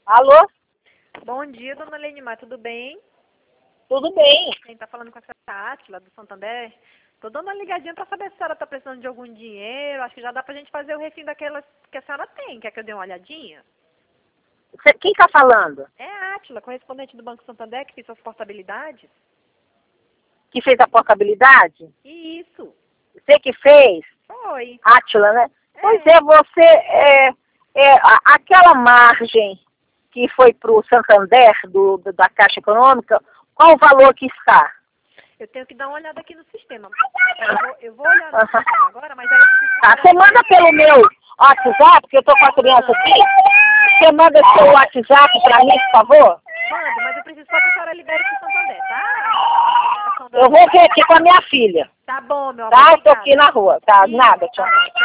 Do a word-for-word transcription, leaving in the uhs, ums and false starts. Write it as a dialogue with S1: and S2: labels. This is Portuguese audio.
S1: Alô?
S2: Bom dia, dona Lenimar, tudo bem?
S1: Tudo bem?
S2: Quem tá falando com a senhora Átila, do Santander? Tô dando uma ligadinha pra saber se a senhora tá precisando de algum dinheiro. Acho que já dá pra gente fazer o refim daquelas que a senhora tem. Quer que eu dê uma olhadinha?
S1: Cê, quem tá falando?
S2: É a Átila, correspondente do Banco Santander, que fez suas portabilidades.
S1: Que fez a portabilidade?
S2: Isso,
S1: Você que fez?
S2: foi.
S1: Átila, né?
S2: É.
S1: Pois é, você, é, é, a- aquela margem que foi para o Santander, do, do- da Caixa Econômica, qual o valor que está?
S2: Eu tenho que dar uma olhada aqui no sistema. Eu vou, eu vou olhar no sistema agora, mas aí eu preciso...
S1: Tá, você manda pelo meu WhatsApp, que eu tô com a criança aqui. Você manda seu WhatsApp para mim, por favor?
S2: Mando, mas eu preciso só que a senhora libere pro Santander, tá?
S1: Eu vou ver aqui com a minha filha.
S2: Tá bom, meu amor.
S1: Tá? Eu tô
S2: obrigada.
S1: aqui na rua. Tá,
S2: Isso,
S1: nada,
S2: tá
S1: tchau.
S2: bom.